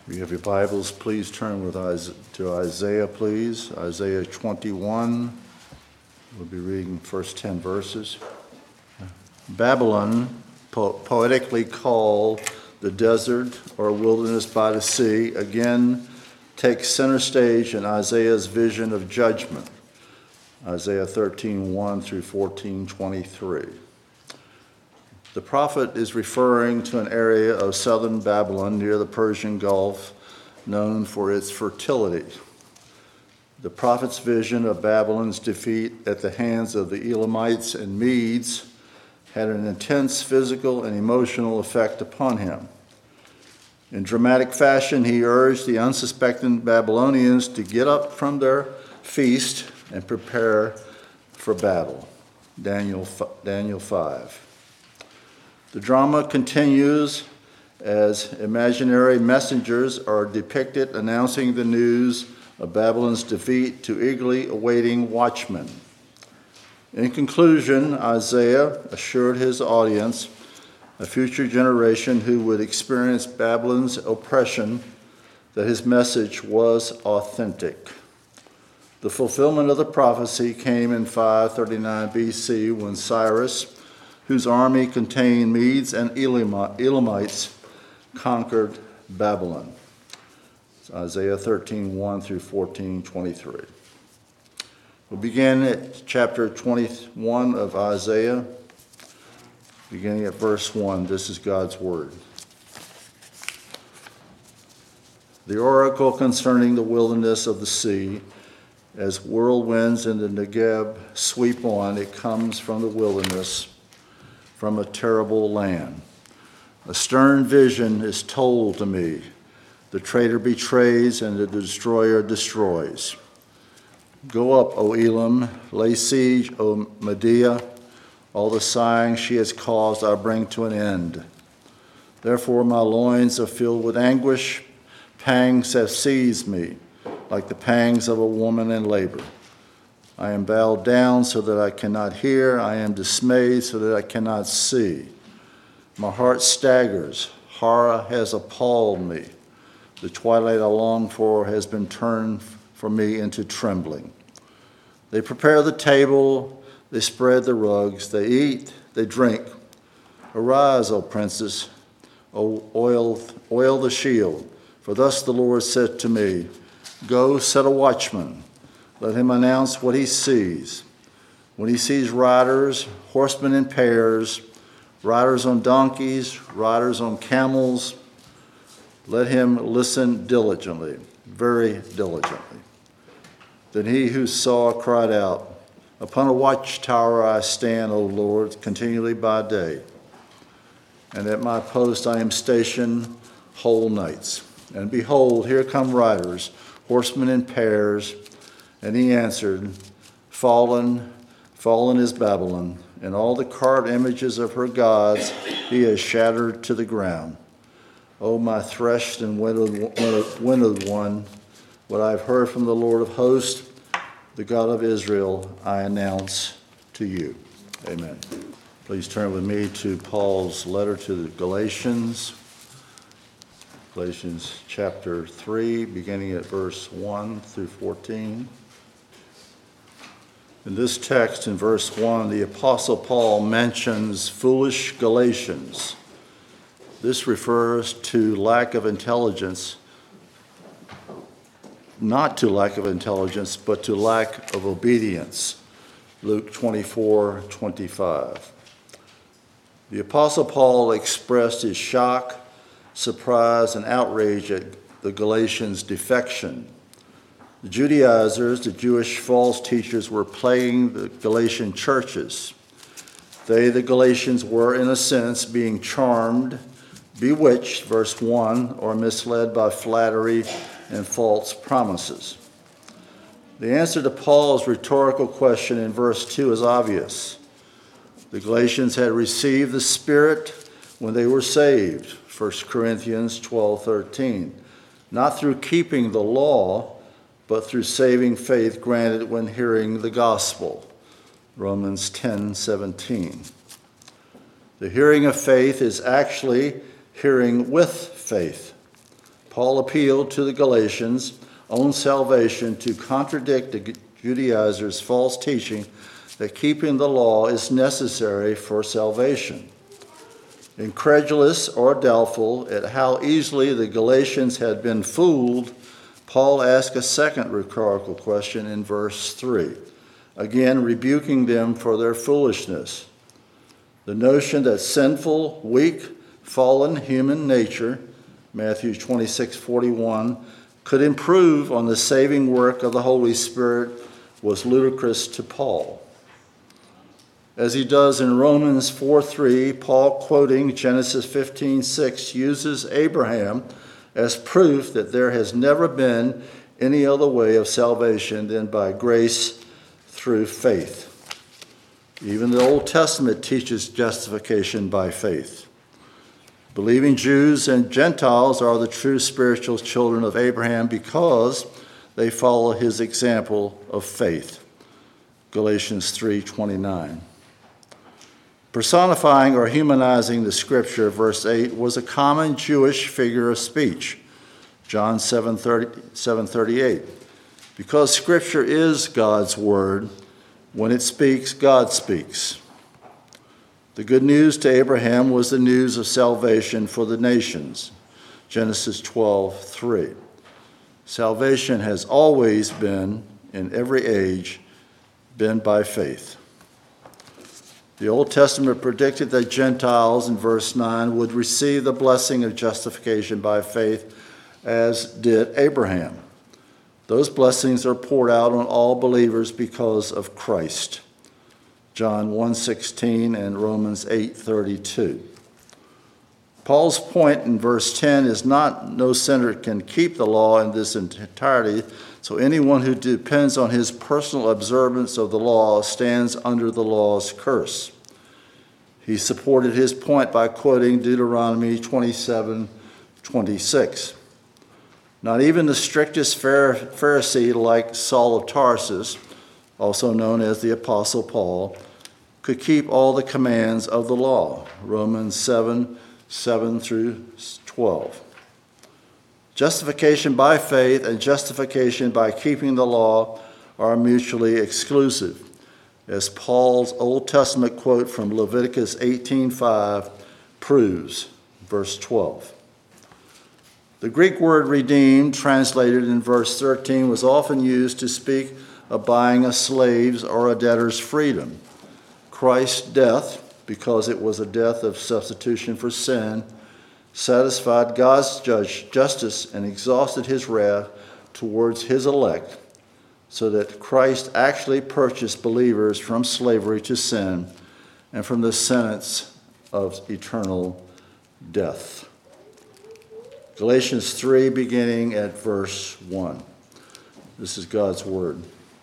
If you have your Bibles, please turn to Isaiah, please. Isaiah 21. We'll be reading the first 10 verses. Babylon, poetically called the desert or wilderness by the sea, again takes center stage in Isaiah's vision of judgment. Isaiah 13:1 through 14:23. The prophet is referring to an area of southern Babylon near the Persian Gulf known for its fertility. The prophet's vision of Babylon's defeat at the hands of the Elamites and Medes had an intense physical and emotional effect upon him. In dramatic fashion, he urged the unsuspecting Babylonians to get up from their feast and prepare for battle. Daniel 5. The drama continues as imaginary messengers are depicted announcing the news of Babylon's defeat to eagerly awaiting watchmen. In conclusion, Isaiah assured his audience, a future generation who would experience Babylon's oppression, that his message was authentic. The fulfillment of the prophecy came in 539 BC when Cyrus, whose army contained Medes and Elamites, conquered Babylon. It's Isaiah 13:1 through 14:23. We'll begin at chapter 21 of Isaiah, beginning at verse 1. This is God's word. The oracle concerning the wilderness of the sea, as whirlwinds in the Negeb sweep on, it comes from the wilderness, from a terrible land. A stern vision is told to me. The traitor betrays and the destroyer destroys. Go up, O Elam, lay siege, O Medea. All the sighing she has caused I bring to an end. Therefore my loins are filled with anguish. Pangs have seized me, like the pangs of a woman in labor. I am bowed down so that I cannot hear. I am dismayed so that I cannot see. My heart staggers. Horror has appalled me. The twilight I long for has been turned for me into trembling. They prepare the table. They spread the rugs. They eat. They drink. Arise, O princess. Oil the shield. For thus the Lord said to me, go set a watchman. Let him announce what he sees. When he sees riders, horsemen in pairs, riders on donkeys, riders on camels, let him listen diligently, very diligently. Then he who saw cried out, upon a watchtower I stand, O Lord, continually by day. And at my post I am stationed whole nights. And behold, here come riders, horsemen in pairs. And he answered, fallen is Babylon, and all the carved images of her gods he has shattered to the ground. O my threshed and winnowed one, what I have heard from the Lord of hosts, the God of Israel, I announce to you. Amen. Please turn with me to Paul's letter to the Galatians. Galatians chapter 3, beginning at verse 1 through 14. In this text, in verse 1, the Apostle Paul mentions foolish Galatians. This refers to lack of intelligence, not to lack of intelligence, but to lack of obedience. Luke 24:25. The Apostle Paul expressed his shock, surprise, and outrage at the Galatians' defection. The Judaizers, the Jewish false teachers, were plaguing the Galatian churches. They, the Galatians, were, in a sense, being charmed, bewitched, verse 1, or misled by flattery and false promises. The answer to Paul's rhetorical question in verse 2 is obvious. The Galatians had received the Spirit when they were saved, 1 Corinthians 12:13, not through keeping the law, but through saving faith granted when hearing the gospel, Romans 10:17. The hearing of faith is actually hearing with faith. Paul appealed to the Galatians' own salvation to contradict the Judaizers' false teaching that keeping the law is necessary for salvation. Incredulous or doubtful at how easily the Galatians had been fooled, Paul asked a second rhetorical question in verse 3, again rebuking them for their foolishness. The notion that sinful, weak, fallen human nature, Matthew 26:41, could improve on the saving work of the Holy Spirit was ludicrous to Paul. As he does in Romans 4:3, Paul, quoting Genesis 15:6, uses Abraham as proof that there has never been any other way of salvation than by grace through faith. Even the Old Testament teaches justification by faith. Believing Jews and Gentiles are the true spiritual children of Abraham because they follow his example of faith. Galatians 3:29. Personifying or humanizing the scripture, verse 8, was a common Jewish figure of speech. John 7:38. Because scripture is God's word, when it speaks, God speaks. The good news to Abraham was the news of salvation for the nations. Genesis 12:3. Salvation has always been, in every age, been by faith. The Old Testament predicted that Gentiles, in verse 9, would receive the blessing of justification by faith, as did Abraham. Those blessings are poured out on all believers because of Christ. John 1:16 and Romans 8:32. Paul's point in verse 10 is not no sinner can keep the law in this entirety, so anyone who depends on his personal observance of the law stands under the law's curse. He supported his point by quoting Deuteronomy 27:26. Not even the strictest Pharisee like Saul of Tarsus, also known as the Apostle Paul, could keep all the commands of the law. Romans 7:7-12. Justification by faith and justification by keeping the law are mutually exclusive, as Paul's Old Testament quote from Leviticus 18:5 proves, verse 12. The Greek word redeemed, translated in verse 13, was often used to speak of buying a slave's or a debtor's freedom. Christ's death, because it was a death of substitution for sin, satisfied God's justice and exhausted his wrath towards his elect, so that Christ actually purchased believers from slavery to sin and from the sentence of eternal death. Galatians 3, beginning at verse 1. This is God's word.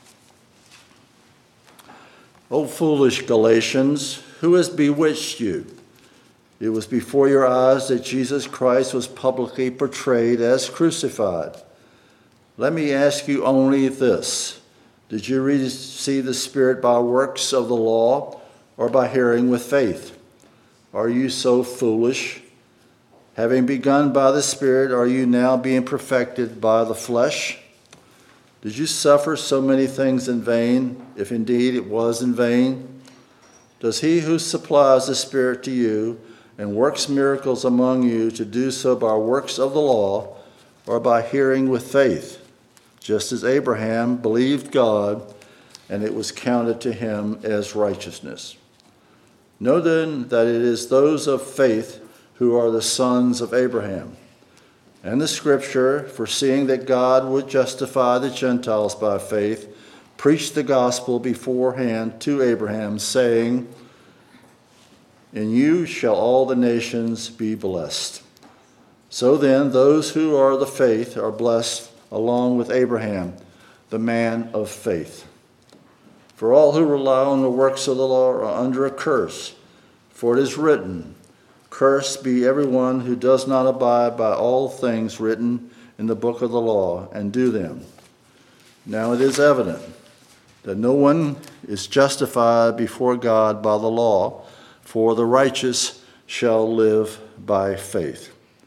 O foolish Galatians, who has bewitched you? It was before your eyes that Jesus Christ was publicly portrayed as crucified. Let me ask you only this. Did you receive the Spirit by works of the law or by hearing with faith? Are you so foolish? Having begun by the Spirit, are you now being perfected by the flesh? Did you suffer so many things in vain, if indeed it was in vain? Does he who supplies the Spirit to you and works miracles among you to do so by works of the law or by hearing with faith, just as Abraham believed God and it was counted to him as righteousness? Know then that it is those of faith who are the sons of Abraham. And the scripture, foreseeing that God would justify the Gentiles by faith, preached the gospel beforehand to Abraham, saying, in you shall all the nations be blessed. So then, those who are the faith are blessed along with Abraham, the man of faith. For all who rely on the works of the law are under a curse, for it is written, cursed be everyone who does not abide by all things written in the book of the law and do them. Now it is evident that no one is justified before God by the law, for the righteous shall live by faith.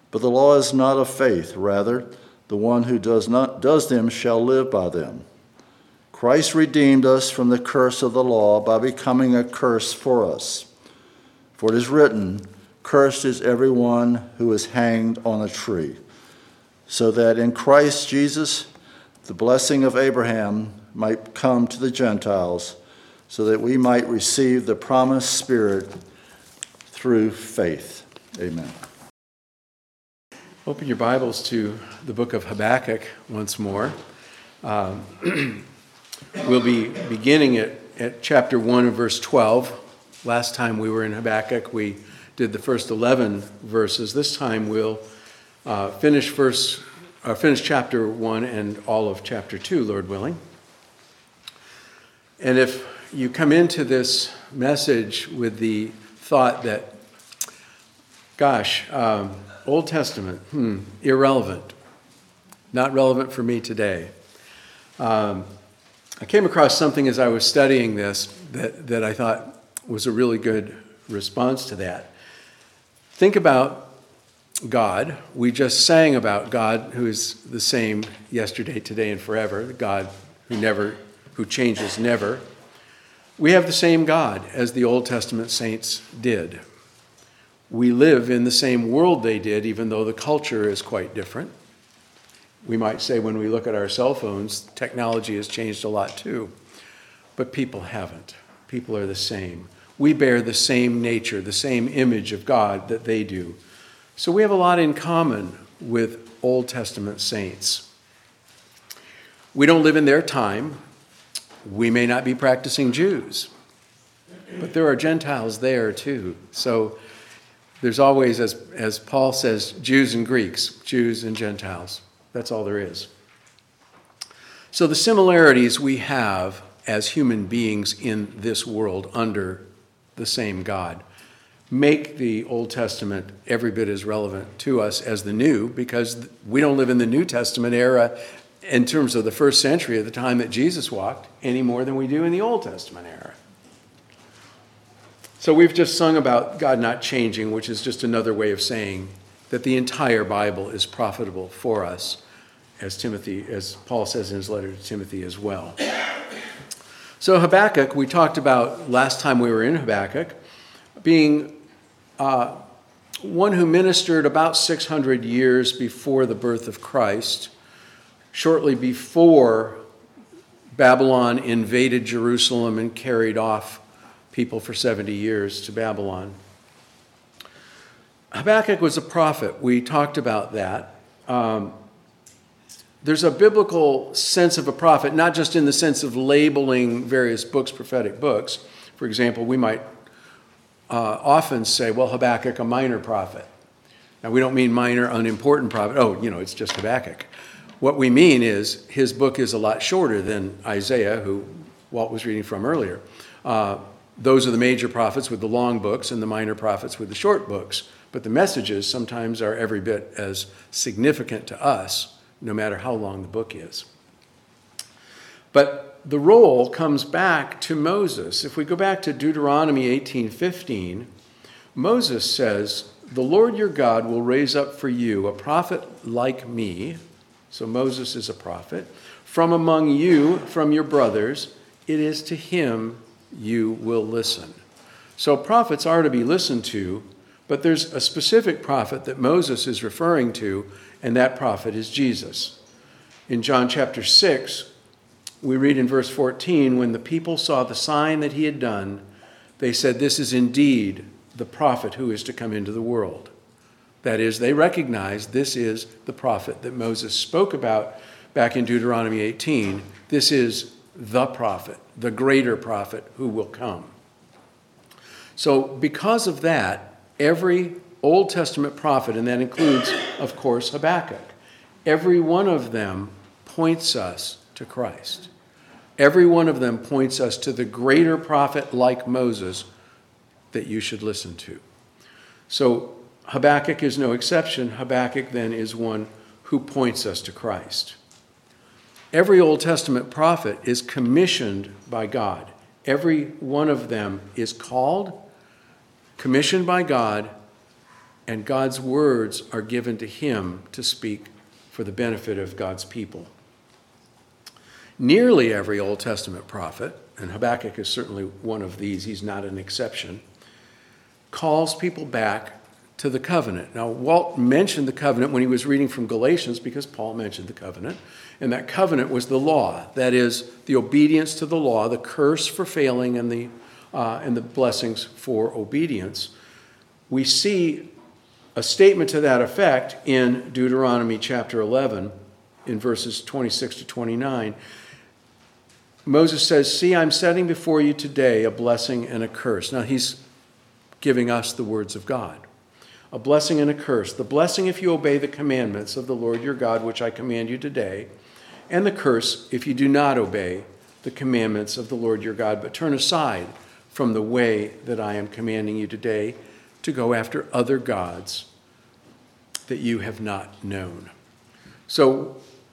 But the law is not of faith. Rather, the one who does them shall live by them. Christ redeemed us from the curse of the law by becoming a curse for us. For it is written, "Cursed is everyone who is hanged on a tree," so that in Christ Jesus the blessing of Abraham might come to the Gentiles, so that we might receive the promised Spirit through faith. Amen. Open your Bibles to the book of Habakkuk once more. We'll be beginning at chapter 1 and verse 12. Last time we were in Habakkuk, we did the first 11 verses. This time we'll finish chapter 1 and all of chapter 2, Lord willing. And if you come into this message with the thought that, gosh, Old Testament, irrelevant, not relevant for me today. I came across something as I was studying this that I thought was a really good response to that. Think about God. We just sang about God, who is the same yesterday, today, and forever, the God who changes never. We have the same God as the Old Testament saints did. We live in the same world they did, even though the culture is quite different. We might say when we look at our cell phones, technology has changed a lot too. But people haven't. People are the same. We bear the same nature, the same image of God that they do. So we have a lot in common with Old Testament saints. We don't live in their time. We may not be practicing Jews. But there are Gentiles there too. So there's always, as Paul says, Jews and Greeks, Jews and Gentiles. That's all there is. So the similarities we have as human beings in this world under the same God make the Old Testament every bit as relevant to us as the New, because we don't live in the New Testament era in terms of the first century at the time that Jesus walked any more than we do in the Old Testament era. So we've just sung about God not changing, which is just another way of saying that the entire Bible is profitable for us, as Paul says in his letter to Timothy as well. So Habakkuk, we talked about last time we were in Habakkuk, being one who ministered about 600 years before the birth of Christ, shortly before Babylon invaded Jerusalem and carried off people for 70 years to Babylon. Habakkuk was a prophet. We talked about that. There's a biblical sense of a prophet, not just in the sense of labeling various books, prophetic books. For example, we might often say, well, Habakkuk, a minor prophet. Now, we don't mean minor, unimportant prophet. It's just Habakkuk. What we mean is his book is a lot shorter than Isaiah, who Walt was reading from earlier. Those are the major prophets with the long books and the minor prophets with the short books. But the messages sometimes are every bit as significant to us, no matter how long the book is. But the role comes back to Moses. If we go back to Deuteronomy 18:15, Moses says, "The Lord your God will raise up for you a prophet like me," so Moses is a prophet, "from among you, from your brothers. It is to him you will listen." So prophets are to be listened to, but there's a specific prophet that Moses is referring to, and that prophet is Jesus. In John chapter 6, we read in verse 14, when the people saw the sign that he had done, they said, "This is indeed the prophet who is to come into the world." That is, they recognized this is the prophet that Moses spoke about back in Deuteronomy 18. This is the prophet, the greater prophet who will come. So because of that, every Old Testament prophet, and that includes, of course, Habakkuk, every one of them points us to Christ. Every one of them points us to the greater prophet like Moses that you should listen to. So Habakkuk is no exception. Habakkuk then is one who points us to Christ. Every Old Testament prophet is commissioned by God. Every one of them is called, commissioned by God, and God's words are given to him to speak for the benefit of God's people. Nearly every Old Testament prophet, and Habakkuk is certainly one of these, he's not an exception, calls people back to the covenant. Now, Walt mentioned the covenant when he was reading from Galatians because Paul mentioned the covenant, and that covenant was the law. That is, the obedience to the law, the curse for failing, and the blessings for obedience. We see a statement to that effect in Deuteronomy chapter 11, in verses 26 to 29. Moses says, "See, I'm setting before you today a blessing and a curse." Now, he's giving us the words of God. A blessing and a curse. The blessing if you obey the commandments of the Lord your God, which I command you today, and the curse if you do not obey the commandments of the Lord your God, but turn aside from the way that I am commanding you today to go after other gods that you have not known. So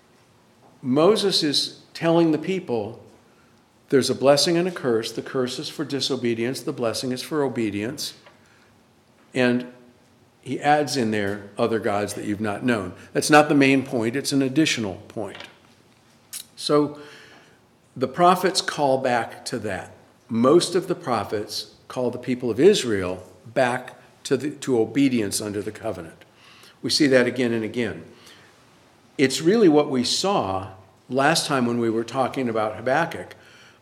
Moses is telling the people there's a blessing and a curse. The curse is for disobedience. The blessing is for obedience. And he adds in there other gods that you've not known. That's not the main point. It's an additional point. So the prophets call back to that. Most of the prophets call the people of Israel back to obedience under the covenant. We see that again and again. It's really what we saw last time when we were talking about Habakkuk.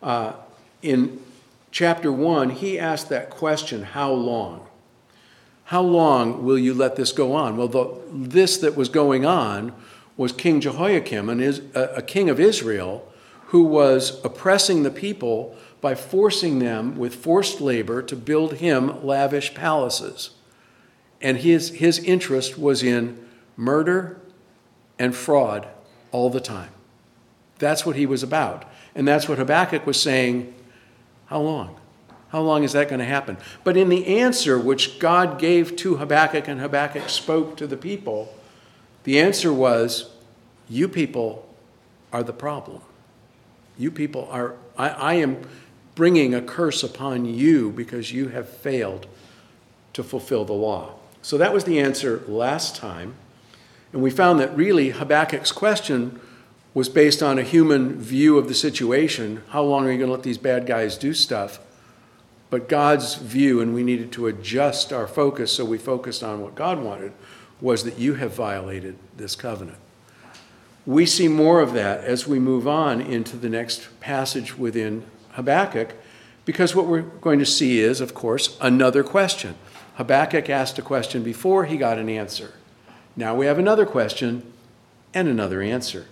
In chapter 1, he asked that question, how long? How long will you let this go on? Well, this that was going on was King Jehoiakim, a king of Israel, who was oppressing the people by forcing them with forced labor to build him lavish palaces. And his interest was in murder and fraud all the time. That's what he was about. And that's what Habakkuk was saying, how long? How long is that going to happen? But in the answer which God gave to Habakkuk and Habakkuk spoke to the people, the answer was, you people are the problem. You people are, I am bringing a curse upon you because you have failed to fulfill the law. So that was the answer last time. And we found that really Habakkuk's question was based on a human view of the situation. How long are you going to let these bad guys do stuff? But God's view, and we needed to adjust our focus so we focused on what God wanted, was that you have violated this covenant. We see more of that as we move on into the next passage within Habakkuk, because what we're going to see is, of course, another question. Habakkuk asked a question before, he got an answer. Now we have another question and another answer.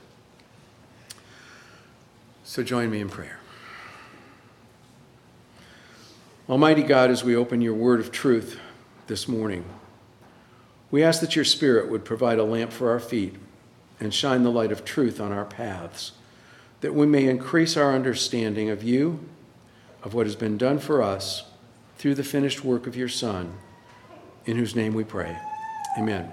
So join me in prayer. Almighty God, as we open your word of truth this morning, we ask that your Spirit would provide a lamp for our feet and shine the light of truth on our paths, that we may increase our understanding of you, of what has been done for us through the finished work of your Son, in whose name we pray. Amen.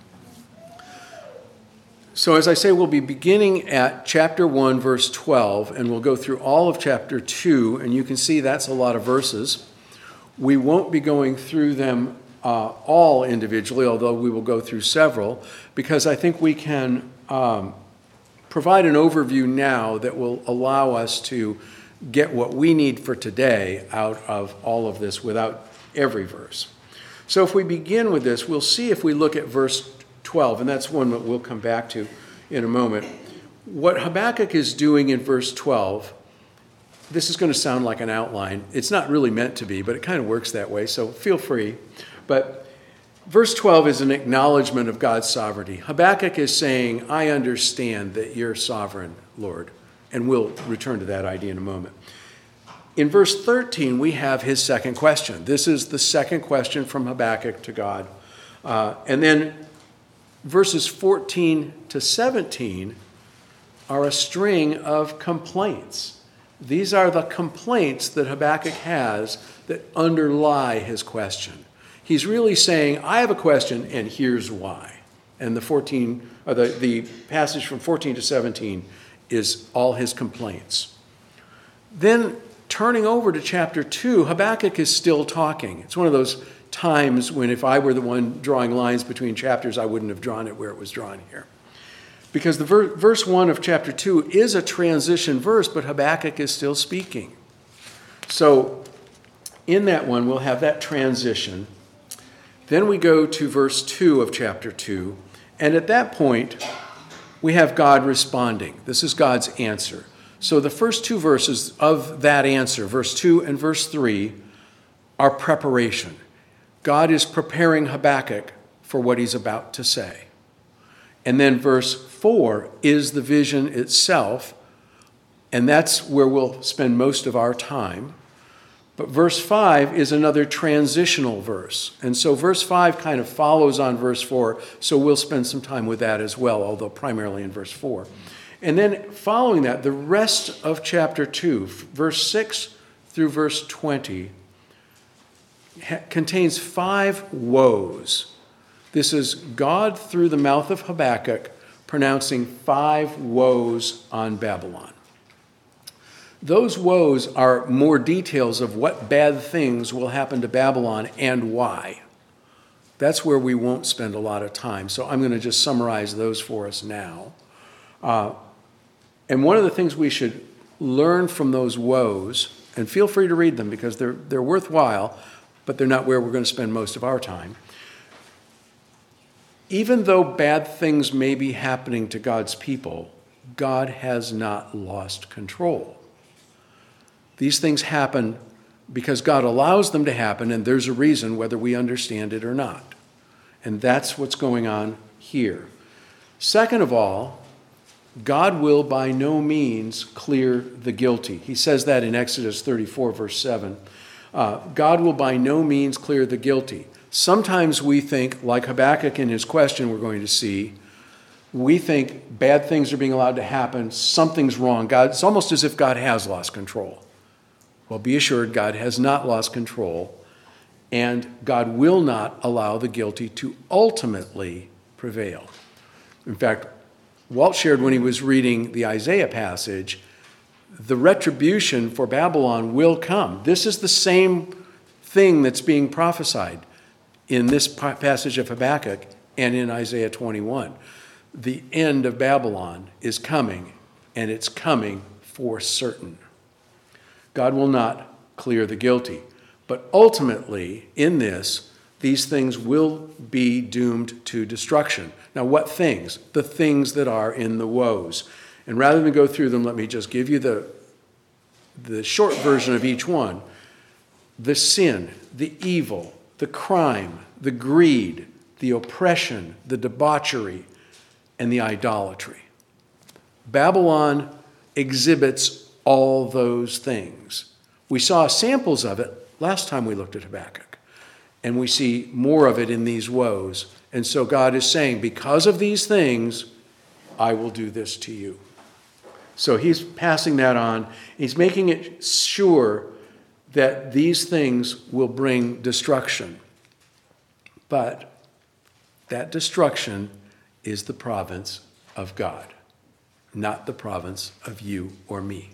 So as I say, we'll be beginning at chapter 1, verse 12, and we'll go through all of chapter 2, and you can see that's a lot of verses. We won't be going through them all individually, although we will go through several, because I think we can provide an overview now that will allow us to get what we need for today out of all of this without every verse. So if we begin with this, we'll see if we look at verse 12, and that's one that we'll come back to in a moment. What Habakkuk is doing in verse 12, this is going to sound like an outline. It's not really meant to be, but it kind of works that way, so feel free. But verse 12 is an acknowledgement of God's sovereignty. Habakkuk is saying, I understand that you're sovereign, Lord, and we'll return to that idea in a moment. In verse 13, we have his second question. This is the second question from Habakkuk to God. And then verses 14 to 17 are a string of complaints. These are the complaints that Habakkuk has that underlie his question. He's really saying, I have a question, and here's why. And the passage from 14 to 17 is all his complaints. Then, turning over to chapter 2, Habakkuk is still talking. It's one of those times when if I were the one drawing lines between chapters, I wouldn't have drawn it where it was drawn here. Because the verse 1 of chapter 2 is a transition verse, but Habakkuk is still speaking. So in that one, we'll have that transition. Then we go to verse 2 of chapter 2, and at that point, we have God responding. This is God's answer. So the first two verses of that answer, verse 2 and verse 3, are preparation. God is preparing Habakkuk for what he's about to say. And then verse 4 is the vision itself, and that's where we'll spend most of our time. But verse 5 is another transitional verse. And so verse 5 kind of follows on verse 4, so we'll spend some time with that as well, although primarily in verse 4. And then following that, the rest of chapter 2, verse 6 through verse 20, contains 5 woes. This is God through the mouth of Habakkuk pronouncing 5 woes on Babylon. Those woes are more details of what bad things will happen to Babylon and why. That's where we won't spend a lot of time. So I'm going to just summarize those for us now. And one of the things we should learn from those woes, and feel free to read them because they're worthwhile, but they're not where we're going to spend most of our time. Even though bad things may be happening to God's people, God has not lost control. These things happen because God allows them to happen, and there's a reason whether we understand it or not. And that's what's going on here. Second of all, God will by no means clear the guilty. He says that in Exodus 34, verse 7. God will by no means clear the guilty. Sometimes we think, like Habakkuk in his question we're going to see, we think bad things are being allowed to happen, something's wrong. It's almost as if God has lost control. Well, be assured God has not lost control, and God will not allow the guilty to ultimately prevail. In fact, Walt shared when he was reading the Isaiah passage, the retribution for Babylon will come. This is the same thing that's being prophesied in this passage of Habakkuk and in Isaiah 21. The end of Babylon is coming, and it's coming for certain. God will not clear the guilty. But ultimately, in this, these things will be doomed to destruction. Now, what things? The things that are in the woes. And rather than go through them, let me just give you the short version of each one. The sin, the evil, the crime, the greed, the oppression, the debauchery, and the idolatry. Babylon exhibits all those things. We saw samples of it last time we looked at Habakkuk, and we see more of it in these woes. And so God is saying, because of these things, I will do this to you. So he's passing that on. He's making it sure that these things will bring destruction. But that destruction is the province of God, not the province of you or me.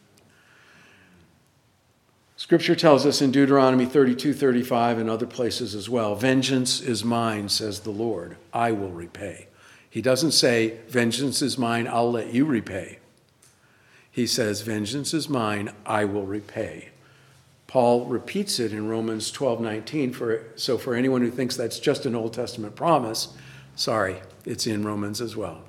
Scripture tells us in Deuteronomy 32:35 and other places as well, vengeance is mine, says the Lord, I will repay. He doesn't say, vengeance is mine, I'll let you repay. He says, vengeance is mine, I will repay. Paul repeats it in Romans 12:19. So for anyone who thinks that's just an Old Testament promise, sorry, it's in Romans as well.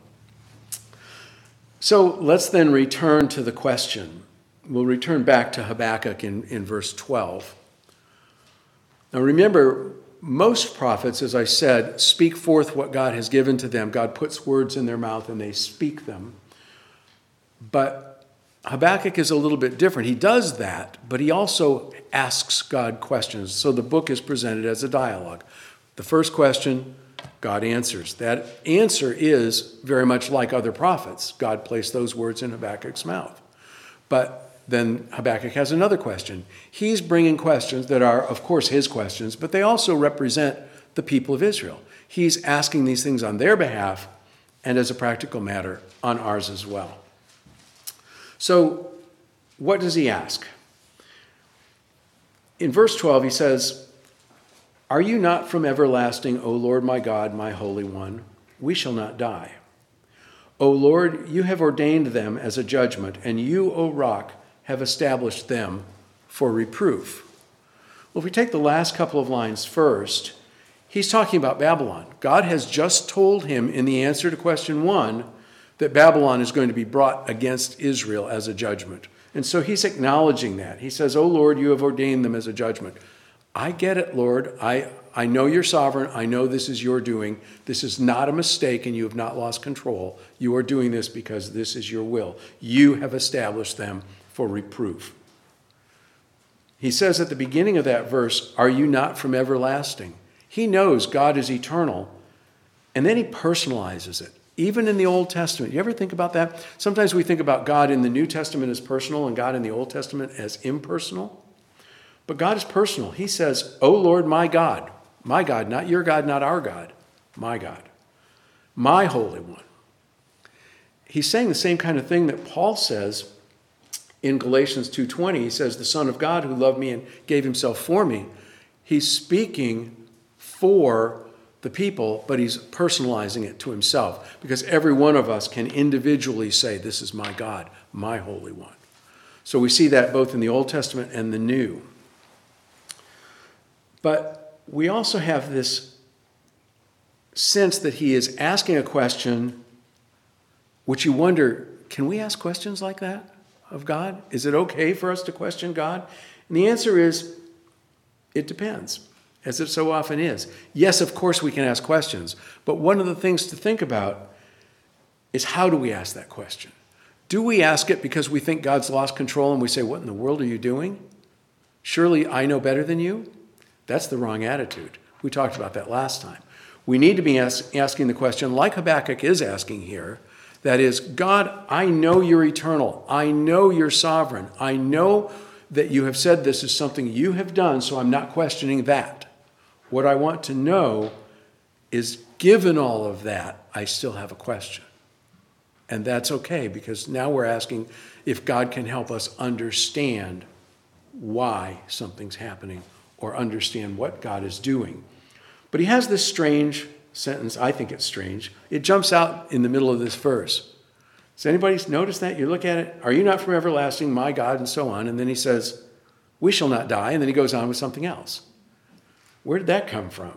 So let's then return to the question. We'll return back to Habakkuk in verse 12. Now remember, most prophets, as I said, speak forth what God has given to them. God puts words in their mouth and they speak them. But Habakkuk is a little bit different. He does that, but he also asks God questions. So the book is presented as a dialogue. The first question, God answers. That answer is very much like other prophets. God placed those words in Habakkuk's mouth. But then Habakkuk has another question. He's bringing questions that are, of course, his questions, but they also represent the people of Israel. He's asking these things on their behalf and, as a practical matter, on ours as well. So what does he ask? In verse 12, he says, Are you not from everlasting, O Lord my God, my Holy One? We shall not die. O Lord, you have ordained them as a judgment, and you, O rock, have established them for reproof. Well, if we take the last couple of lines first, he's talking about Babylon. God has just told him in the answer to question 1 that Babylon is going to be brought against Israel as a judgment. And so he's acknowledging that. He says, "O Lord, you have ordained them as a judgment." I get it, Lord. I know you're sovereign. I know this is your doing. This is not a mistake, and you have not lost control. You are doing this because this is your will. You have established them for reproof. He says at the beginning of that verse, "Are you not from everlasting?" He knows God is eternal, and then he personalizes it. Even in the Old Testament. You ever think about that? Sometimes we think about God in the New Testament as personal and God in the Old Testament as impersonal. But God is personal. He says, "O Lord, my God," not your God, not our God, my God, my Holy One. He's saying the same kind of thing that Paul says in Galatians 2:20. He says, "The Son of God who loved me and gave himself for me." He's speaking for the people, but he's personalizing it to himself, because every one of us can individually say, "This is my God, my Holy One." So we see that both in the Old Testament and the New. But we also have this sense that he is asking a question which you wonder, can we ask questions like that of God? Is it okay for us to question God? And the answer is, it depends, as it so often is. Yes, of course we can ask questions, but one of the things to think about is, how do we ask that question? Do we ask it because we think God's lost control and we say, "What in the world are you doing? Surely I know better than you"? That's the wrong attitude. We talked about that last time. We need to be asking the question, like Habakkuk is asking here, that is, "God, I know you're eternal. I know you're sovereign. I know that you have said this is something you have done, so I'm not questioning that. What I want to know is, given all of that, I still have a question." And that's okay, because now we're asking if God can help us understand why something's happening or understand what God is doing. But he has this strange sentence. I think it's strange. It jumps out in the middle of this verse. Does anybody notice that? You look at it, "Are you not from everlasting, my God," and so on. And then he says, "We shall not die." And then he goes on with something else. Where did that come from?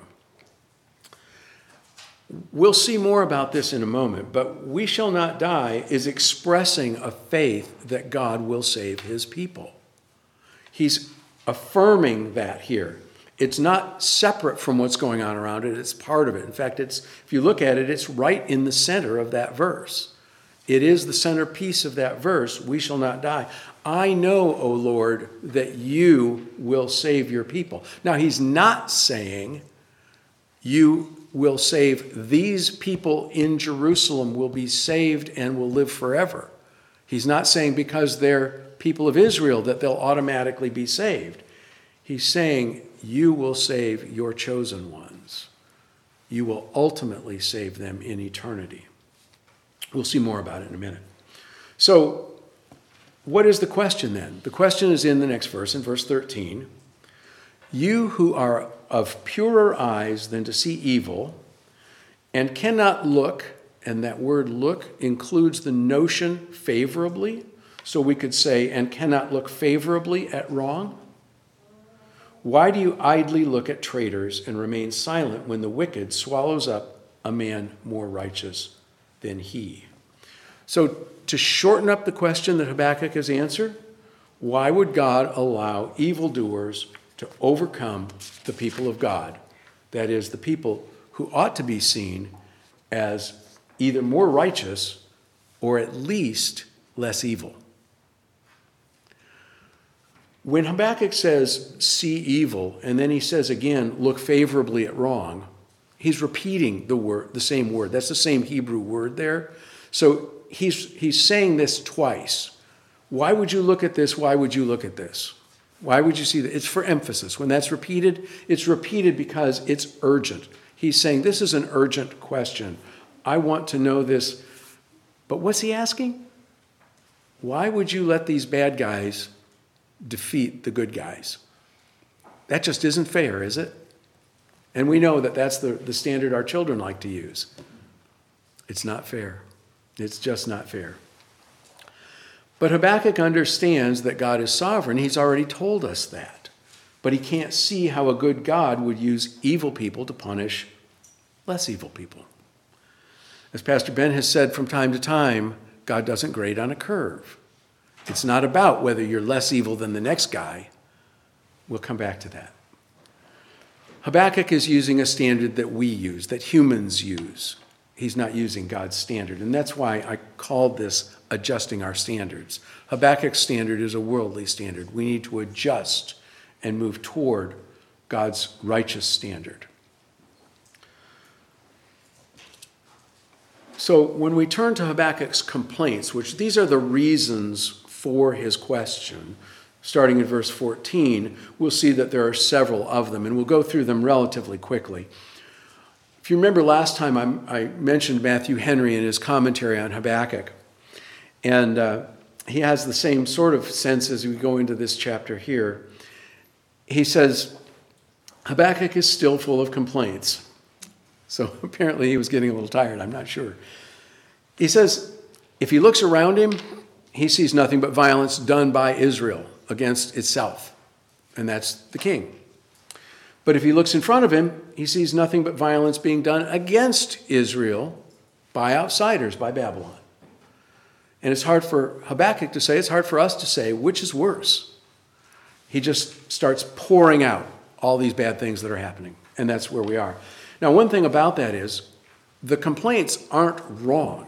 We'll see more about this in a moment, but "we shall not die" is expressing a faith that God will save his people. He's affirming that here. It's not separate from what's going on around it. It's part of it. In fact, if you look at it, it's right in the center of that verse. It is the centerpiece of that verse, "We shall not die. I know, O Lord, that you will save your people." Now, he's not saying you will save these people in Jerusalem will be saved and will live forever. He's not saying because they're people of Israel that they'll automatically be saved. He's saying you will save your chosen ones. You will ultimately save them in eternity. We'll see more about it in a minute. So, what is the question then? The question is in the next verse, in verse 13. "You who are of purer eyes than to see evil, and cannot look," and that word "look" includes the notion favorably. So we could say, "and cannot look favorably at wrong." "Why do you idly look at traitors and remain silent when the wicked swallows up a man more righteous than he?" So to shorten up the question that Habakkuk has answered, why would God allow evildoers to overcome the people of God? That is, the people who ought to be seen as either more righteous or at least less evil. When Habakkuk says, "see evil," and then he says again, "look favorably at wrong," he's repeating the same word. That's the same Hebrew word there. So he's saying this twice. Why would you look at this? Why would you look at this? Why would you see that? It's for emphasis. When that's repeated, it's repeated because it's urgent. He's saying this is an urgent question. I want to know this. But what's he asking? Why would you let these bad guys defeat the good guys? That just isn't fair, is it? And we know that that's the standard our children like to use. It's not fair. It's just not fair. But Habakkuk understands that God is sovereign. He's already told us that. But he can't see how a good God would use evil people to punish less evil people. As Pastor Ben has said from time to time, God doesn't grade on a curve. It's not about whether you're less evil than the next guy. We'll come back to that. Habakkuk is using a standard that we use, that humans use. He's not using God's standard. And that's why I called this adjusting our standards. Habakkuk's standard is a worldly standard. We need to adjust and move toward God's righteous standard. So when we turn to Habakkuk's complaints, which these are the reasons for his question, starting in verse 14, we'll see that there are several of them, and we'll go through them relatively quickly. If you remember last time, I mentioned Matthew Henry in his commentary on Habakkuk, and he has the same sort of sense as we go into this chapter here. He says, Habakkuk is still full of complaints. So apparently he was getting a little tired, I'm not sure. He says, if he looks around him, he sees nothing but violence done by Israel against itself, and that's the king. But if he looks in front of him, he sees nothing but violence being done against Israel by outsiders, by Babylon. And it's hard for Habakkuk to say, it's hard for us to say, which is worse. He just starts pouring out all these bad things that are happening, and that's where we are. Now, one thing about that is the complaints aren't wrong.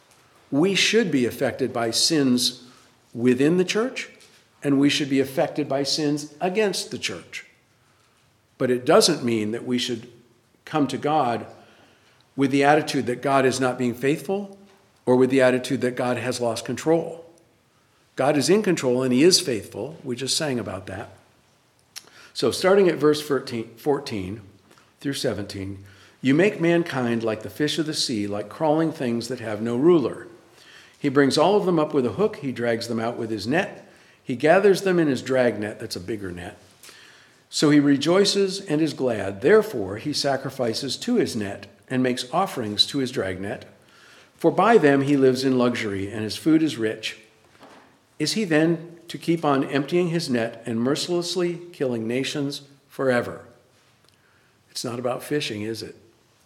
We should be affected by sins within the church, and we should be affected by sins against the church. But it doesn't mean that we should come to God with the attitude that God is not being faithful or with the attitude that God has lost control. God is in control and he is faithful. We just sang about that. So starting at verse 14 through 17, you make mankind like the fish of the sea, like crawling things that have no ruler. He brings all of them up with a hook. He drags them out with his net. He gathers them in his drag net. That's a bigger net. So he rejoices and is glad. Therefore, he sacrifices to his net and makes offerings to his dragnet. For by them he lives in luxury and his food is rich. Is he then to keep on emptying his net and mercilessly killing nations forever? It's not about fishing, is it?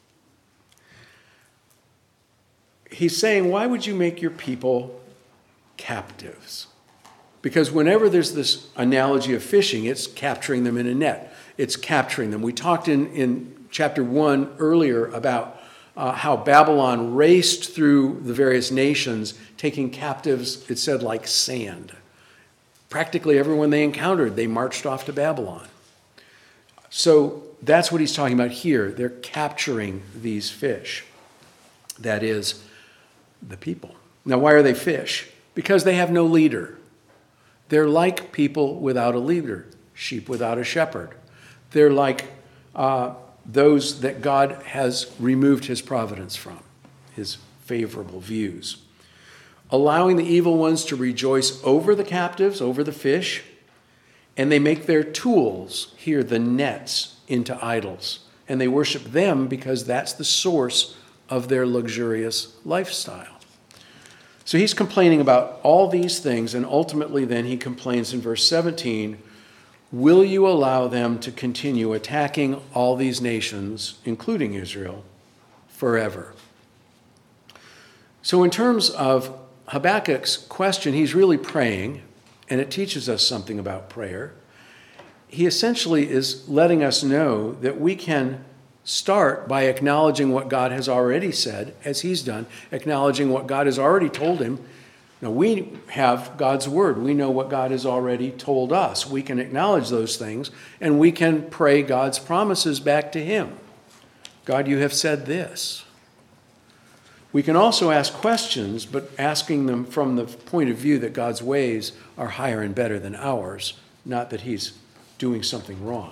He's saying, why would you make your people captives? Because whenever there's this analogy of fishing, it's capturing them in a net. It's capturing them. We talked in chapter 1 earlier about how Babylon raced through the various nations, taking captives, it said, like sand. Practically everyone they encountered, they marched off to Babylon. So that's what he's talking about here. They're capturing these fish. That is, the people. Now, why are they fish? Because they have no leader. They're like people without a leader, sheep without a shepherd. They're like those that God has removed his providence from, his favorable views. Allowing the evil ones to rejoice over the captives, over the fish, and they make their tools, here the nets, into idols. And they worship them because that's the source of their luxurious lifestyle. So he's complaining about all these things, and ultimately then he complains in verse 17, will you allow them to continue attacking all these nations, including Israel, forever? So in terms of Habakkuk's question, he's really praying, and it teaches us something about prayer. He essentially is letting us know that we can start by acknowledging what God has already said, as he's done, acknowledging what God has already told him. Now, we have God's word. We know what God has already told us. We can acknowledge those things, and we can pray God's promises back to him. God, you have said this. We can also ask questions, but asking them from the point of view that God's ways are higher and better than ours, not that he's doing something wrong.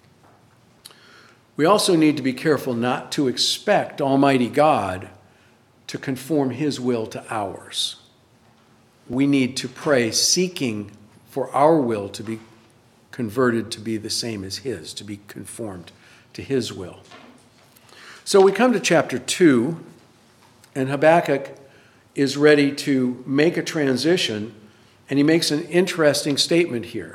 We also need to be careful not to expect Almighty God to conform his will to ours. We need to pray seeking for our will to be converted to be the same as his, to be conformed to his will. So we come to chapter 2, and Habakkuk is ready to make a transition, and he makes an interesting statement here.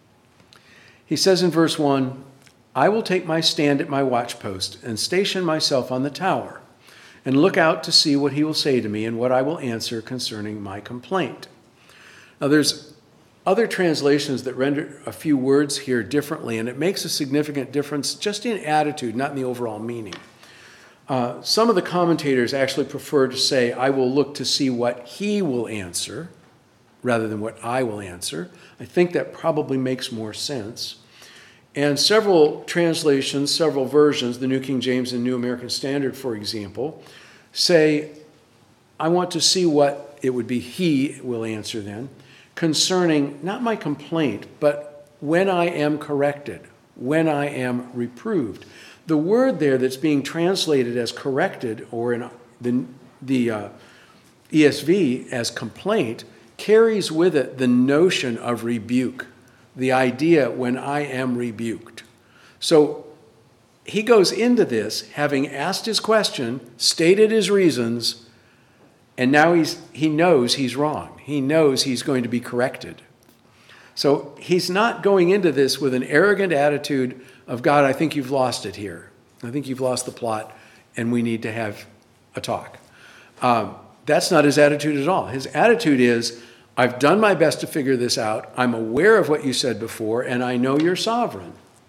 He says in verse 1, I will take my stand at my watchpost and station myself on the tower and look out to see what he will say to me and what I will answer concerning my complaint. Now there's other translations that render a few words here differently, and it makes a significant difference just in attitude, not in the overall meaning. Some of the commentators actually prefer to say, I will look to see what he will answer, rather than what I will answer. I think that probably makes more sense. And several translations, several versions, the New King James and New American Standard, for example, say, I want to see what it would be he will answer then, concerning not my complaint, but when I am corrected, when I am reproved. The word there that's being translated as corrected, or in the ESV as complaint, carries with it the notion of rebuke, the idea when I am rebuked. So he goes into this having asked his question, stated his reasons, and now he knows he's wrong. He knows he's going to be corrected. So he's not going into this with an arrogant attitude of, God, I think you've lost it here. I think you've lost the plot, and we need to have a talk. That's not his attitude at all. His attitude is, I've done my best to figure this out. I'm aware of what you said before, and I know you're sovereign.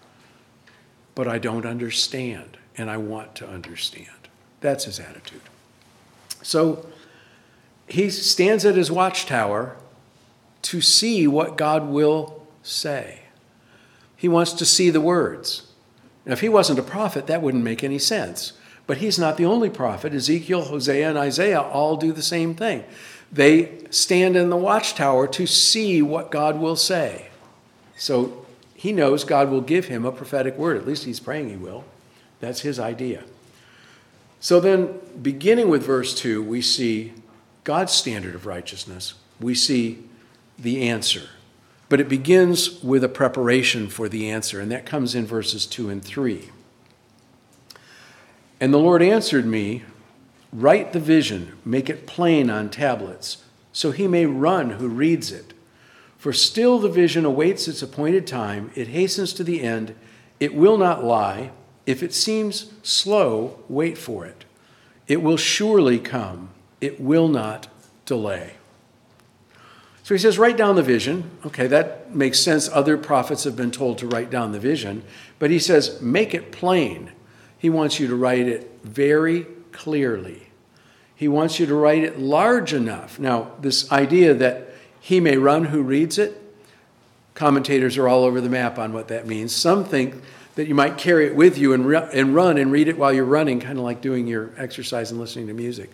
But I don't understand, and I want to understand. That's his attitude. So he stands at his watchtower to see what God will say. He wants to see the words. Now, if he wasn't a prophet, that wouldn't make any sense. But he's not the only prophet. Ezekiel, Hosea, and Isaiah all do the same thing. They stand in the watchtower to see what God will say. So he knows God will give him a prophetic word. At least he's praying he will. That's his idea. So then, beginning with verse 2, we see God's standard of righteousness. We see the answer. But it begins with a preparation for the answer, and that comes in verses 2 and 3. And the Lord answered me, write the vision, make it plain on tablets, so he may run who reads it. For still the vision awaits its appointed time. It hastens to the end. It will not lie. If it seems slow, wait for it. It will surely come. It will not delay. So he says, write down the vision. Okay, that makes sense. Other prophets have been told to write down the vision. But he says, make it plain. He wants you to write it very clearly. He wants you to write it large enough. Now, this idea that he may run who reads it, commentators are all over the map on what that means. Some think that you might carry it with you and run and read it while you're running, kind of like doing your exercise and listening to music.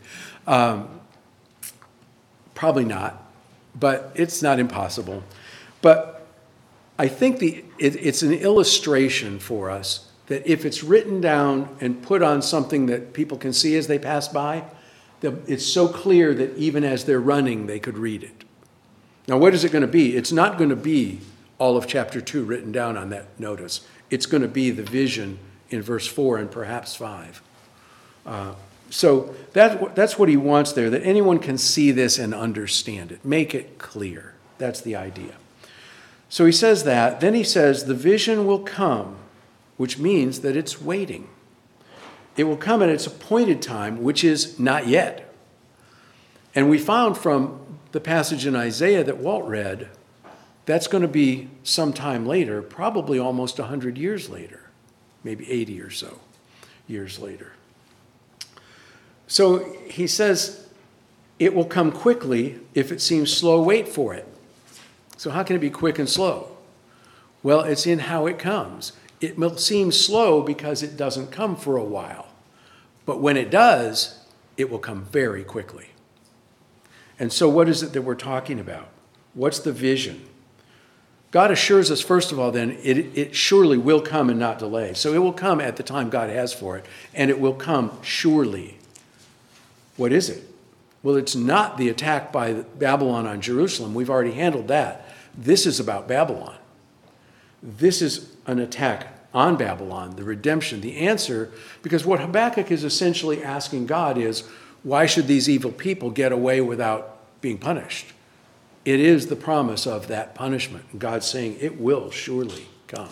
Probably not, but it's not impossible. But I think it's an illustration for us that if it's written down and put on something that people can see as they pass by, it's so clear that even as they're running, they could read it. Now, what is it going to be? It's not going to be all of chapter 2 written down on that notice. It's going to be the vision in verse 4 and perhaps 5. So that's what he wants there, that anyone can see this and understand it. Make it clear. That's the idea. So he says that. Then he says, the vision will come, which means that it's waiting. It will come at its appointed time, which is not yet. And we found from the passage in Isaiah that Walt read, that's going to be sometime later, probably almost 100 years later, maybe 80 or so years later. So he says, it will come quickly. If it seems slow, wait for it. So how can it be quick and slow? Well, it's in how it comes. It will seem slow because it doesn't come for a while. But when it does, it will come very quickly. And so what is it that we're talking about? What's the vision? God assures us, first of all, then, it surely will come and not delay. So it will come at the time God has for it, and it will come surely. What is it? Well, it's not the attack by Babylon on Jerusalem. We've already handled that. This is about Babylon. This is an attack on Babylon, the redemption, the answer, because what Habakkuk is essentially asking God is, why should these evil people get away without being punished? It is the promise of that punishment. And God's saying it will surely come.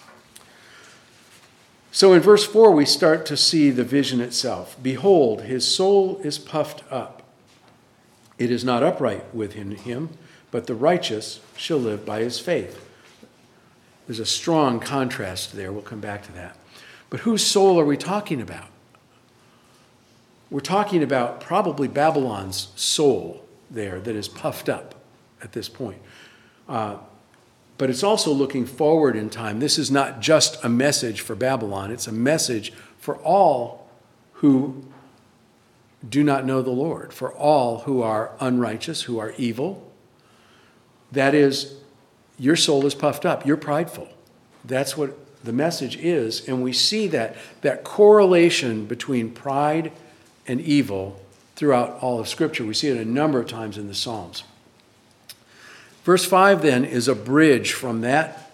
So in verse 4, we start to see the vision itself. Behold, his soul is puffed up. It is not upright within him, but the righteous shall live by his faith. There's a strong contrast there. We'll come back to that. But whose soul are we talking about? We're talking about probably Babylon's soul there that is puffed up at this point. But it's also looking forward in time. This is not just a message for Babylon. It's a message for all who do not know the Lord, for all who are unrighteous, who are evil. That is, your soul is puffed up. You're prideful. That's what the message is. And we see that correlation between pride and evil throughout all of Scripture. We see it a number of times in the Psalms. Verse 5 then is a bridge from that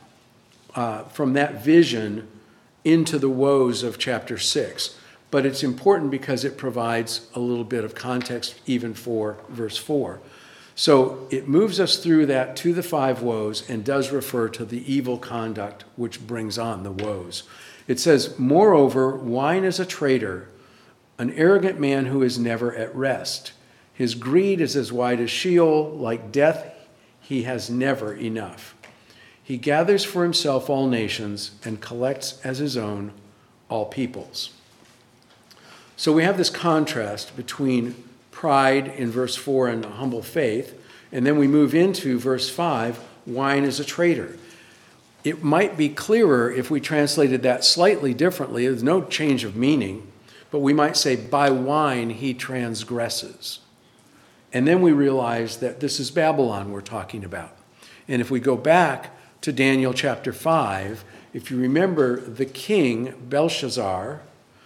vision into the woes of chapter 6. But it's important because it provides a little bit of context even for verse 4. So it moves us through that to the 5 woes and does refer to the evil conduct which brings on the woes. It says, moreover, wine is a traitor, an arrogant man who is never at rest. His greed is as wide as Sheol, like death he has never enough. He gathers for himself all nations and collects as his own all peoples. So we have this contrast between pride in verse 4 and a humble faith, and then we move into verse 5, wine is a traitor. It might be clearer if we translated that slightly differently. There's no change of meaning, but we might say, by wine he transgresses. And then we realize that this is Babylon we're talking about. And if we go back to Daniel chapter 5, if you remember the king Belshazzar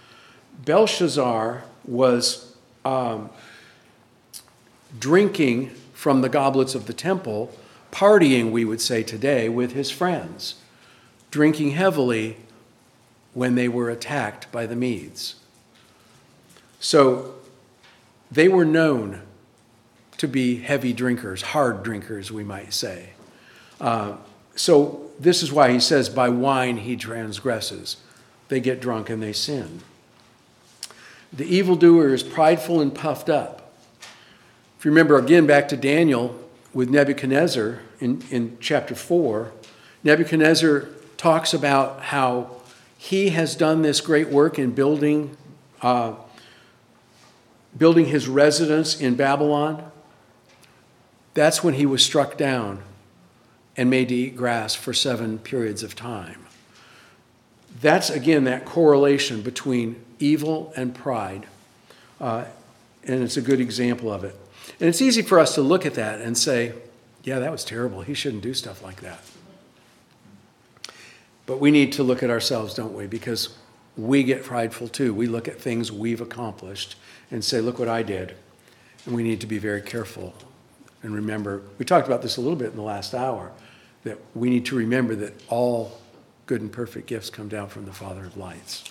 was drinking from the goblets of the temple, partying, we would say today, with his friends, drinking heavily when they were attacked by the Medes. So they were known to be heavy drinkers, hard drinkers, we might say. So this is why he says, by wine he transgresses. They get drunk and they sin. The evildoer is prideful and puffed up. If you remember again back to Daniel with Nebuchadnezzar in chapter 4, Nebuchadnezzar talks about how he has done this great work in building his residence in Babylon. That's when he was struck down and made to eat grass for 7 periods of time. That's, again, that correlation between evil and pride. And it's a good example of it. And it's easy for us to look at that and say, yeah, that was terrible. He shouldn't do stuff like that. But we need to look at ourselves, don't we? Because we get prideful too. We look at things we've accomplished and say, look what I did. And we need to be very careful and remember, we talked about this a little bit in the last hour, that we need to remember that all good and perfect gifts come down from the Father of lights.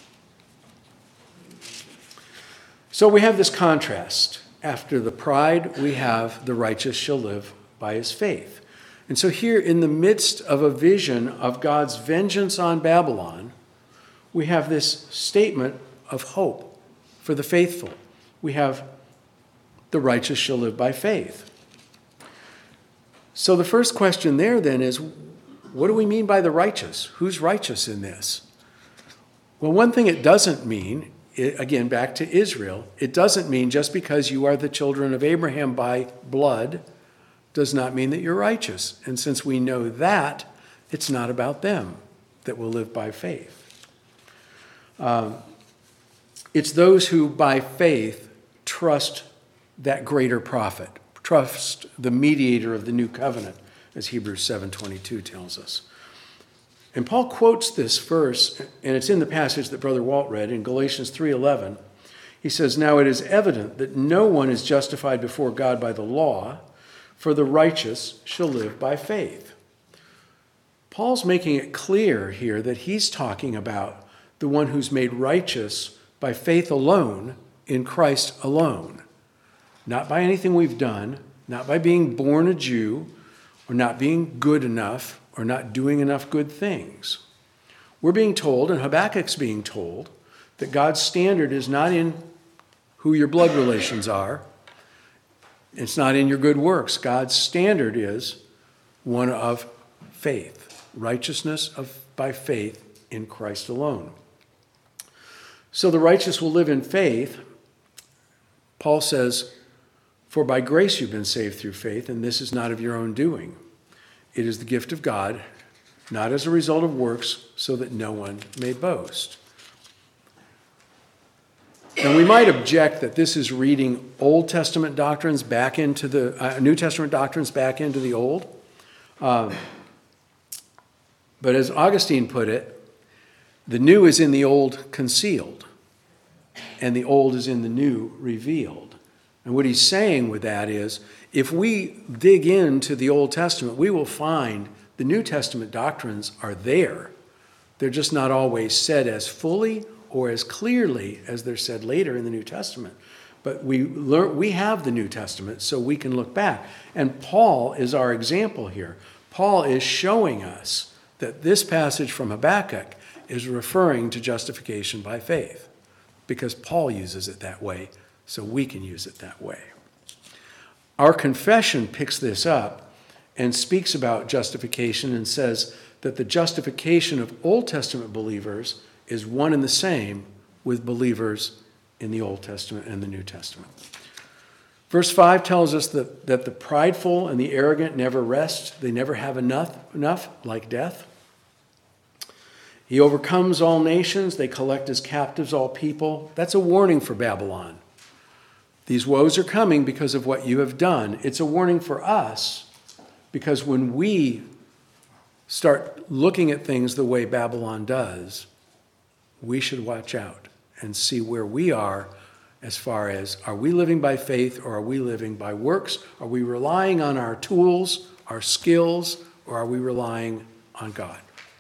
So we have this contrast. After the pride, we have the righteous shall live by his faith. And so here in the midst of a vision of God's vengeance on Babylon, we have this statement of hope for the faithful. We have the righteous shall live by faith. So the first question there then is, what do we mean by the righteous? Who's righteous in this? Well, one thing it doesn't mean, again, back to Israel, it doesn't mean just because you are the children of Abraham by blood does not mean that you're righteous. And since we know that, it's not about them that will live by faith. It's those who by faith trust that greater prophet, trust the mediator of the new covenant, as Hebrews 7:22 tells us. And Paul quotes this verse, and it's in the passage that Brother Walt read in Galatians 3:11. He says, now it is evident that no one is justified before God by the law, for the righteous shall live by faith. Paul's making it clear here that he's talking about the one who's made righteous by faith alone in Christ alone. Not by anything we've done, not by being born a Jew, or not being good enough, or not doing enough good things. We're being told, and Habakkuk's being told, that God's standard is not in who your blood relations are. It's not in your good works. God's standard is one of faith, righteousness by faith in Christ alone. So the righteous will live in faith. Paul says, "For by grace you've been saved through faith, and this is not of your own doing. It is the gift of God, not as a result of works, so that no one may boast." And we might object that this is reading Old Testament doctrines back into the New Testament doctrines back into the Old. But as Augustine put it, the new is in the old concealed, and the old is in the new revealed. And what he's saying with that is, if we dig into the Old Testament, we will find the New Testament doctrines are there. They're just not always said as fully or as clearly as they're said later in the New Testament. But we have the New Testament, so we can look back. And Paul is our example here. Paul is showing us that this passage from Habakkuk is referring to justification by faith, because Paul uses it that way, so we can use it that way. Our confession picks this up and speaks about justification and says that the justification of Old Testament believers is one and the same with believers in the Old Testament and the New Testament. Verse 5 tells us that the prideful and the arrogant never rest. They never have enough, like death. He overcomes all nations. They collect as captives all people. That's a warning for Babylon. These woes are coming because of what you have done. It's a warning for us, because when we start looking at things the way Babylon does, we should watch out and see where we are as far as, are we living by faith or are we living by works? Are we relying on our tools, our skills, or are we relying on God?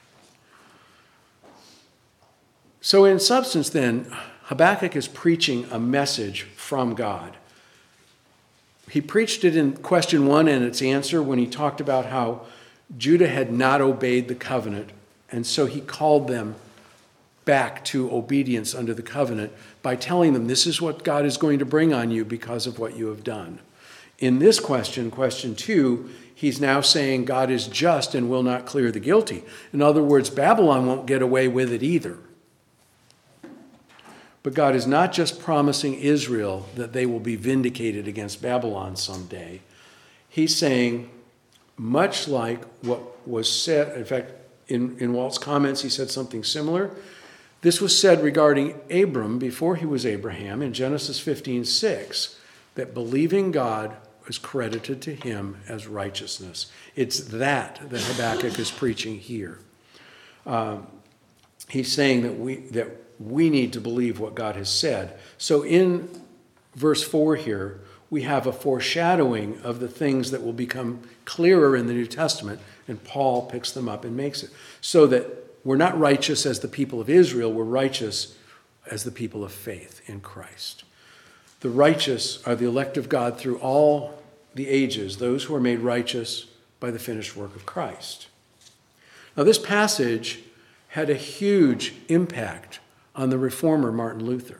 So in substance then, Habakkuk is preaching a message from God. He preached it in question 1 and its answer when he talked about how Judah had not obeyed the covenant, and so he called them back to obedience under the covenant by telling them this is what God is going to bring on you because of what you have done. In this question 2, he's now saying God is just and will not clear the guilty. In other words, Babylon won't get away with it either. But God is not just promising Israel that they will be vindicated against Babylon someday. He's saying, much like what was said, in fact, in Walt's comments, he said something similar. This was said regarding Abram before he was Abraham in Genesis 15:6, that believing God was credited to him as righteousness. It's that Habakkuk is preaching here. He's saying that we need to believe what God has said. So in verse 4 here, we have a foreshadowing of the things that will become clearer in the New Testament, and Paul picks them up and makes it. So that we're not righteous as the people of Israel, we're righteous as the people of faith in Christ. The righteous are the elect of God through all the ages, those who are made righteous by the finished work of Christ. Now this passage had a huge impact on the reformer Martin Luther.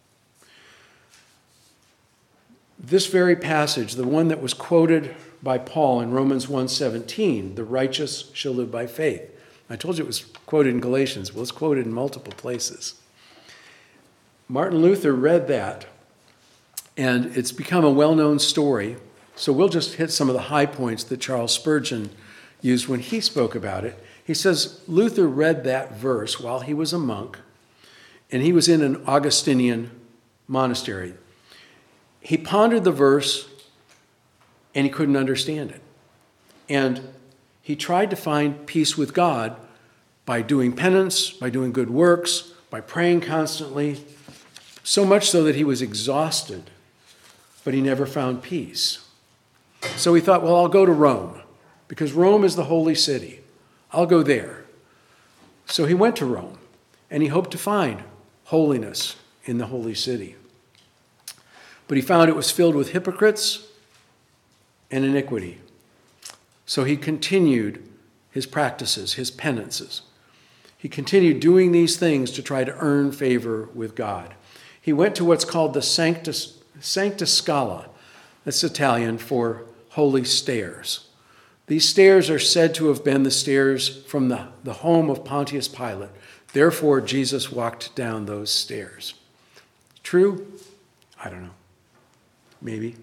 This very passage, the one that was quoted by Paul in Romans 1:17, the righteous shall live by faith. I told you it was quoted in Galatians. Well, it's quoted in multiple places. Martin Luther read that, and it's become a well-known story. So we'll just hit some of the high points that Charles Spurgeon used when he spoke about it. He says Luther read that verse while he was a monk, and he was in an Augustinian monastery. He pondered the verse, and he couldn't understand it. And he tried to find peace with God by doing penance, by doing good works, by praying constantly, so much so that he was exhausted, but he never found peace. So he thought, well, I'll go to Rome, because Rome is the holy city. I'll go there. So he went to Rome, and he hoped to find holiness in the holy city. But he found it was filled with hypocrites and iniquity. So he continued his practices, his penances. He continued doing these things to try to earn favor with God. He went to what's called the Sancta Scala. That's Italian for holy stairs. These stairs are said to have been the stairs from the home of Pontius Pilate. Therefore, Jesus walked down those stairs. True? I don't know. Maybe.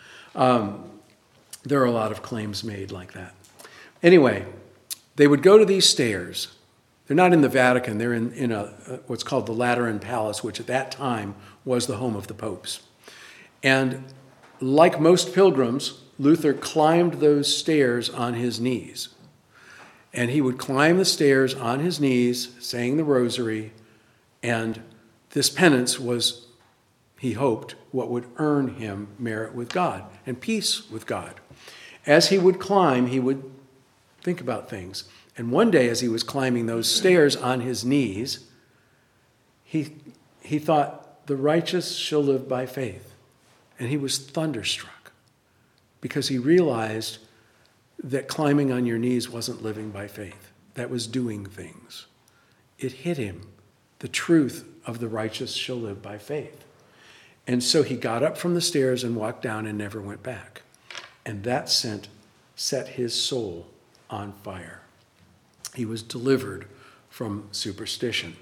There are a lot of claims made like that. Anyway, they would go to these stairs. They're not in the Vatican. They're in what's called the Lateran Palace, which at that time was the home of the popes. And like most pilgrims, Luther climbed those stairs on his knees. And he would climb the stairs on his knees, saying the rosary, and this penance was, he hoped, what would earn him merit with God and peace with God. As he would climb, he would think about things. And one day, as he was climbing those stairs on his knees, he thought, the righteous shall live by faith. And he was thunderstruck because he realized that climbing on your knees wasn't living by faith. That was doing things. It hit him, the truth of the righteous shall live by faith. And so he got up from the stairs and walked down and never went back. And that set his soul on fire. He was delivered from superstition.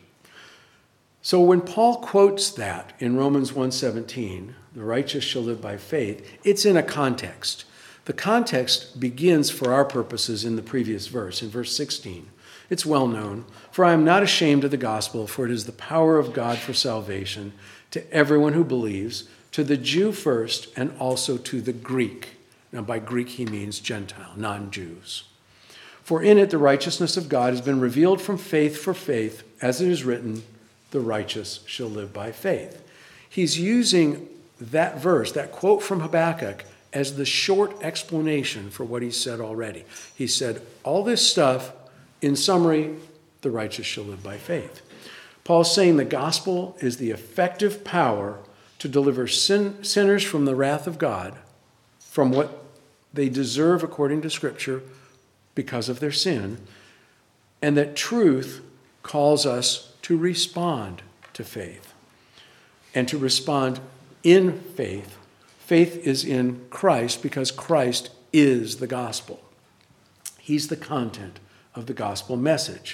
So when Paul quotes that in Romans 1:17, the righteous shall live by faith, it's in a context. The context begins for our purposes in the previous verse, in verse 16. It's well known, for I am not ashamed of the gospel, for it is the power of God for salvation to everyone who believes, to the Jew first and also to the Greek. Now by Greek he means Gentile, non-Jews. For in it the righteousness of God has been revealed from faith for faith, as it is written, the righteous shall live by faith. He's using that verse, that quote from Habakkuk, as the short explanation for what he said already. He said, all this stuff, in summary, the righteous shall live by faith. Paul's saying the gospel is the effective power to deliver sinners from the wrath of God, from what they deserve according to Scripture because of their sin, and that truth calls us to respond to faith and to respond in faith. Faith is in Christ because Christ is the gospel. He's the content of the gospel message.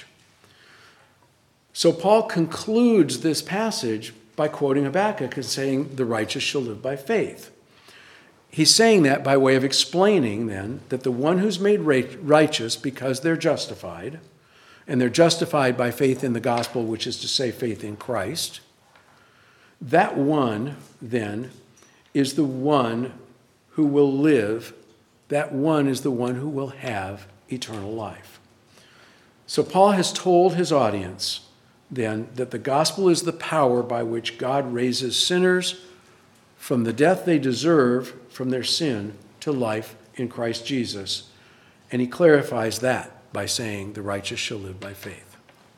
So Paul concludes this passage by quoting Habakkuk and saying, the righteous shall live by faith. He's saying that by way of explaining then that the one who's made righteous because they're justified, and they're justified by faith in the gospel, which is to say faith in Christ, that one then is the one who will live, that one is the one who will have eternal life. So Paul has told his audience then that the gospel is the power by which God raises sinners from the death they deserve from their sin to life in Christ Jesus. And he clarifies that by saying the righteous shall live by faith.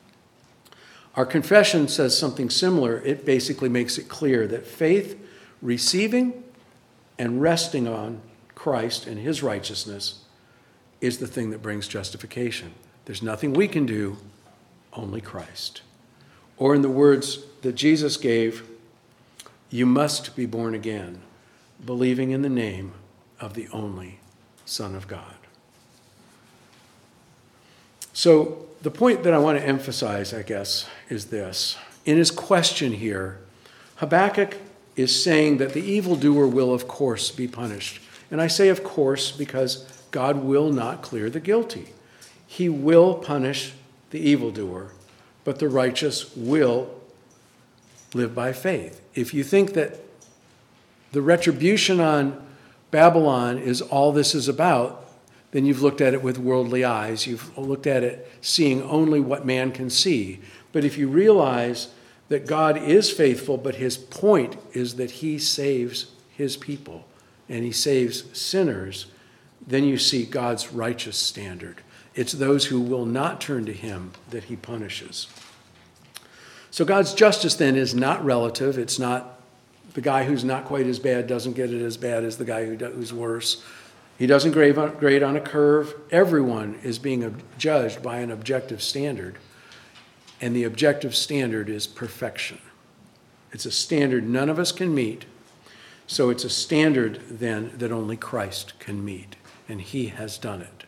Our confession says something similar. It basically makes it clear that faith, receiving and resting on Christ and his righteousness, is the thing that brings justification. There's nothing we can do, only Christ. Or in the words that Jesus gave, you must be born again, believing in the name of the only Son of God. So the point that I want to emphasize, I guess, is this. In his question here, Habakkuk is saying that the evildoer will, of course, be punished. And I say, of course, because God will not clear the guilty. He will punish the evildoer, but the righteous will live by faith. If you think that the retribution on Babylon is all this is about, then you've looked at it with worldly eyes. You've looked at it seeing only what man can see. But if you realize that God is faithful, but his point is that he saves his people and he saves sinners, then you see God's righteous standard. It's those who will not turn to him that he punishes. So God's justice then is not relative. It's not the guy who's not quite as bad doesn't get it as bad as the guy who's worse. He doesn't grade on a curve. Everyone is being judged by an objective standard, and the objective standard is perfection. It's a standard none of us can meet, so it's a standard then that only Christ can meet, and he has done it.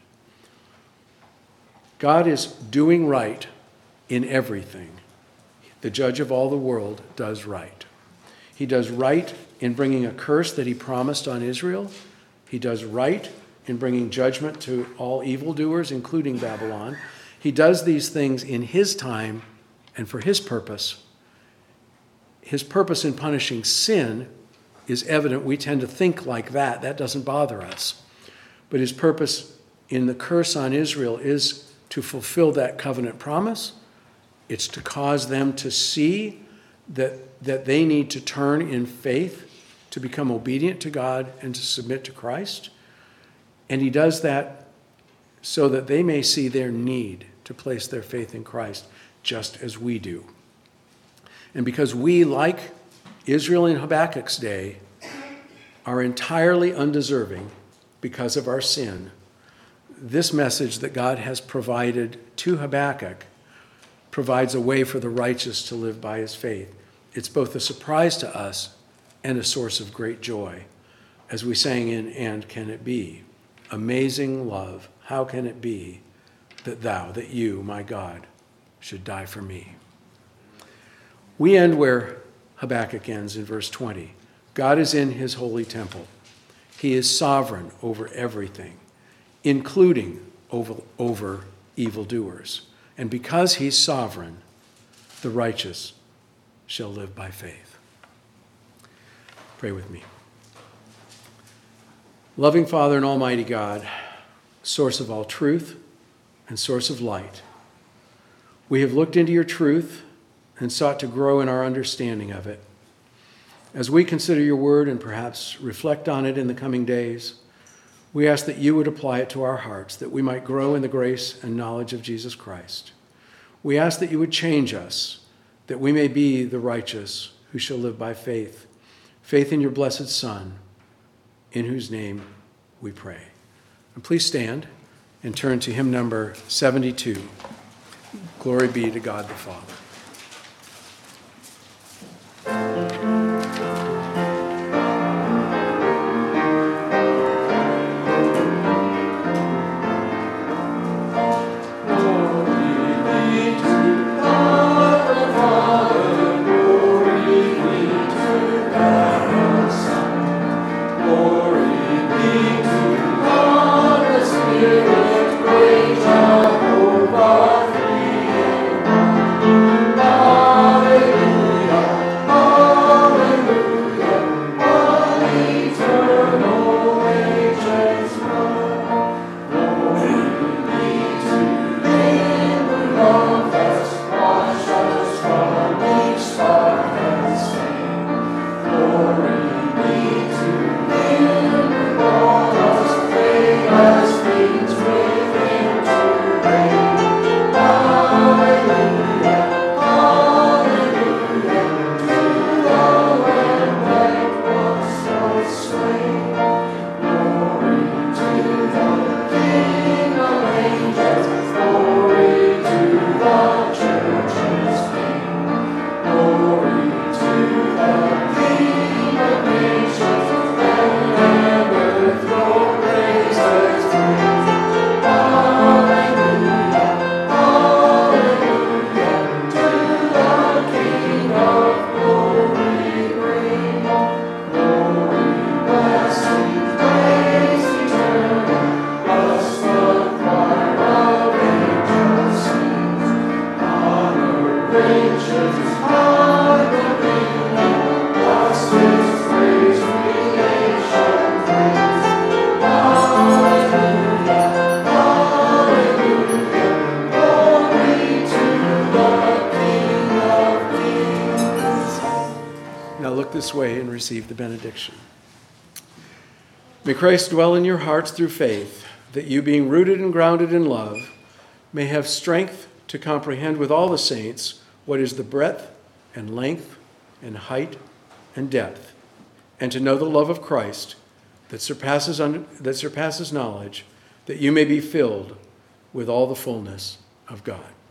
God is doing right in everything. The judge of all the world does right. He does right in bringing a curse that he promised on Israel. He does right in bringing judgment to all evildoers, including Babylon. He does these things in his time and for his purpose. His purpose in punishing sin is evident. We tend to think like that. That doesn't bother us. But his purpose in the curse on Israel is to fulfill that covenant promise. It's to cause them to see that they need to turn in faith to become obedient to God and to submit to Christ. And he does that so that they may see their need to place their faith in Christ, just as we do. And because we, like Israel in Habakkuk's day, are entirely undeserving because of our sin, this message that God has provided to Habakkuk provides a way for the righteous to live by his faith. It's both a surprise to us and a source of great joy. As we sang in And Can It Be? Amazing love, how can it be that you, my God, should die for me? We end where Habakkuk ends in verse 20. God is in his holy temple. He is sovereign over everything, including over evildoers. And because he's sovereign, the righteous shall live by faith. Pray with me. Loving Father and Almighty God, source of all truth and source of light, we have looked into your truth and sought to grow in our understanding of it. As we consider your word and perhaps reflect on it in the coming days, we ask that you would apply it to our hearts, that we might grow in the grace and knowledge of Jesus Christ. We ask that you would change us, that we may be the righteous who shall live by faith, faith in your blessed Son, in whose name we pray. And please stand and turn to hymn number 72. Glory be to God the Father. This way and receive the benediction. May Christ dwell in your hearts through faith, that you, being rooted and grounded in love, may have strength to comprehend with all the saints what is the breadth and length and height and depth, and to know the love of Christ that surpasses knowledge, that you may be filled with all the fullness of God.